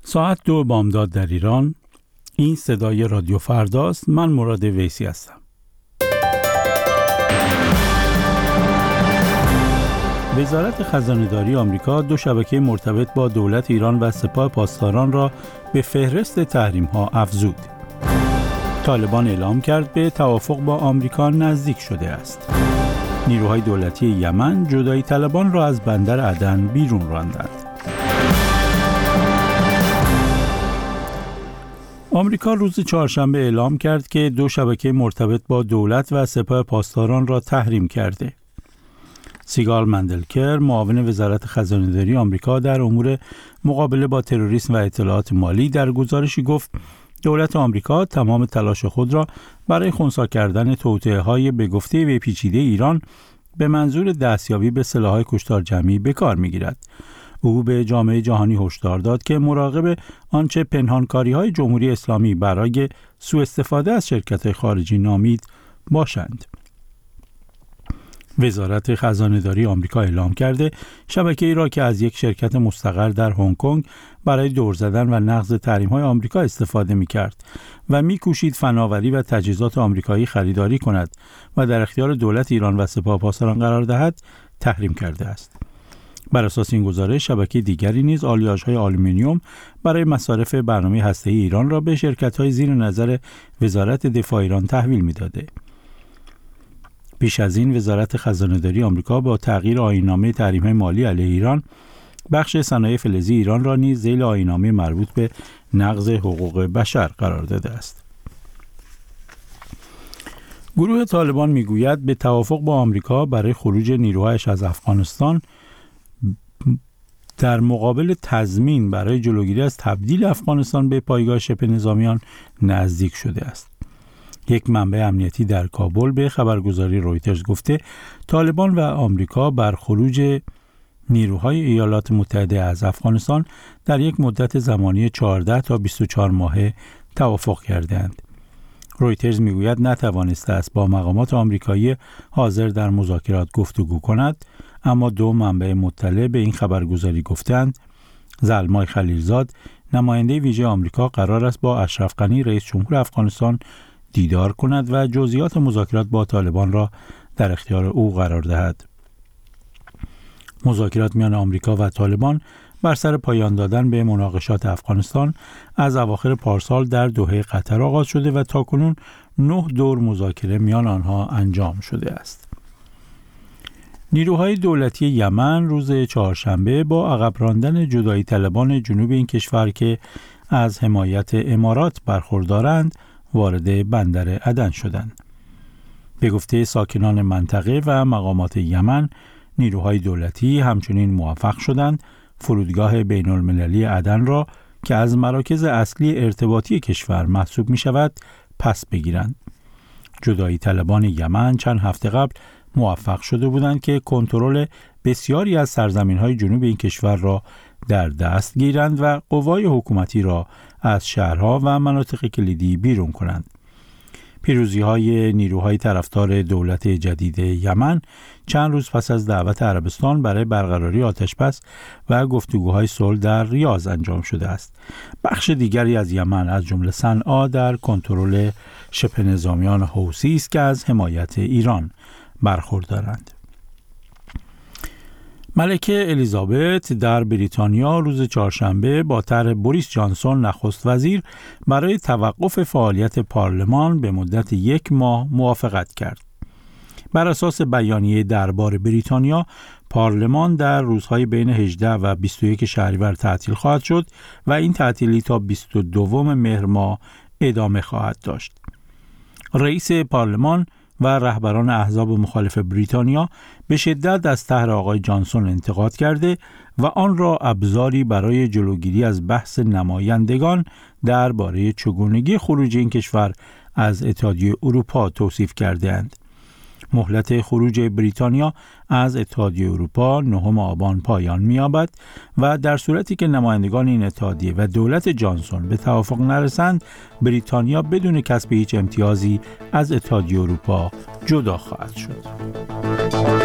ساعت 2 بامداد در ایران. این صدای رادیو فرداست. من مراد ویسی هستم. وزارت خزانه‌داری آمریکا 2 شبکه مرتبط با دولت ایران و سپاه پاسداران را به فهرست تحریم‌ها افزود. طالبان اعلام کرد به توافق با آمریکا نزدیک شده است. نیروهای دولتی یمن جدایی طلبان را از بندر عدن بیرون راندند. آمریکا روز چهارشنبه اعلام کرد که 2 شبکه مرتبط با دولت و سپاه پاسداران را تحریم کرده. سیگال مندلکر، معاون وزارت خزانه‌داری آمریکا در امور مقابله با تروریسم و اطلاعات مالی، در گزارشی گفت دولت آمریکا تمام تلاش خود را برای خنثی کردن توطئه‌های به گفته پیچیده ایران به منظور دستیابی به سلاح‌های کشتار جمعی به کار می‌گیرد. او به جامعه جهانی هشدار داد که مراقب آنچه پنهانکاری‌های جمهوری اسلامی برای سوء استفاده از شرکت‌های خارجی نامید باشند. وزارت خزانه‌داری آمریکا اعلام کرده شبکه‌ای را که از یک شرکت مستقر در هنگ کنگ برای دور زدن و نقض تحریم‌های آمریکا استفاده می‌کرد و می‌کوشید فناوری و تجهیزات آمریکایی خریداری کند و در اختیار دولت ایران و سپاه پاسداران قرار دهد، تحریم کرده است. بر اساس این گزارش، شبکه دیگری نیز آلیاژهای آلومینیوم برای مصارف برنامه هسته‌ای ایران را به شرکت‌های زیر نظر وزارت دفاع ایران تحویل می‌داده. پیش از این وزارت خزانه‌داری آمریکا با تغییر آیین‌نامه تحریم‌های مالی علیه ایران، بخش صنایع فلزی ایران را نیز ذیل آیین‌نامه مربوط به نقض حقوق بشر قرار داده است. گروه طالبان میگوید به توافق با آمریکا برای خروج نیروهایش از افغانستان در مقابل تضمین برای جلوگیری از تبدیل افغانستان به پایگاه شبه نظامیان نزدیک شده است. یک منبع امنیتی در کابل به خبرگزاری رویترز گفته طالبان و آمریکا بر خروج نیروهای ایالات متحده از افغانستان در یک مدت زمانی 14 تا 24 ماهه توافق کردند. رویترز میگوید نتوانسته است با مقامات آمریکایی حاضر در مذاکرات گفتگو کند، اما 2 منبع مطلع به این خبرگزاری گفتند زلمای خلیلزاد، نماینده ویژه آمریکا، قرار است با اشرف غنی رئیس جمهور افغانستان دیدار کند و جزئیات مذاکرات با طالبان را در اختیار او قرار دهد. مذاکرات میان آمریکا و طالبان بر سر پایان دادن به مناقشات افغانستان از اواخر پارسال در دوحه قطر آغاز شده و تاکنون 9 دور مذاکره میان آنها انجام شده است. نیروهای دولتی یمن روز چهارشنبه با عقب راندن جدایی طلبان جنوب این کشور که از حمایت امارات برخوردارند وارد بندر عدن شدند. به گفته ساکنان منطقه و مقامات یمن، نیروهای دولتی همچنین موفق شدند فرودگاه بین المللی عدن را که از مراکز اصلی ارتباطی کشور محسوب می شود پس بگیرند. جدایی طلبان یمن چند هفته قبل موفق شده بودند که کنترل بسیاری از سرزمین‌های جنوب این کشور را در دست گیرند و قوای حکومتی را از شهرها و مناطق کلیدی بیرون کنند. پیروزی‌های نیروهای طرفدار دولت جدید یمن چند روز پس از دعوت عربستان برای برقراری آتش‌بس و گفتگوهای صلح در ریاض انجام شده است. بخش دیگری از یمن از جمله صنعا در کنترل شبه نظامیان حوثی است که از حمایت ایران برخوردارند. ملکه الیزابت در بریتانیا روز چهارشنبه با طرح بوریس جانسون نخست وزیر برای توقف فعالیت پارلمان به مدت 1 ماه موافقت کرد. بر اساس بیانیه دربار بریتانیا، پارلمان در روزهای بین 18 و 21 شهریور تعطیل خواهد شد و این تعطیلی تا 22 مهر ماه ادامه خواهد داشت. رئیس پارلمان و رهبران احزاب مخالف بریتانیا به شدت از طرح آقای جانسون انتقاد کرده و آن را ابزاری برای جلوگیری از بحث نمایندگان درباره چگونگی خروج این کشور از اتحادیه اروپا توصیف کرده‌اند. مهلت خروج بریتانیا از اتحادیه اروپا 9 آبان پایان می‌یابد و در صورتی که نمایندگان این اتحادیه و دولت جانسون به توافق نرسند، بریتانیا بدون کسب هیچ امتیازی از اتحادیه اروپا جدا خواهد شد.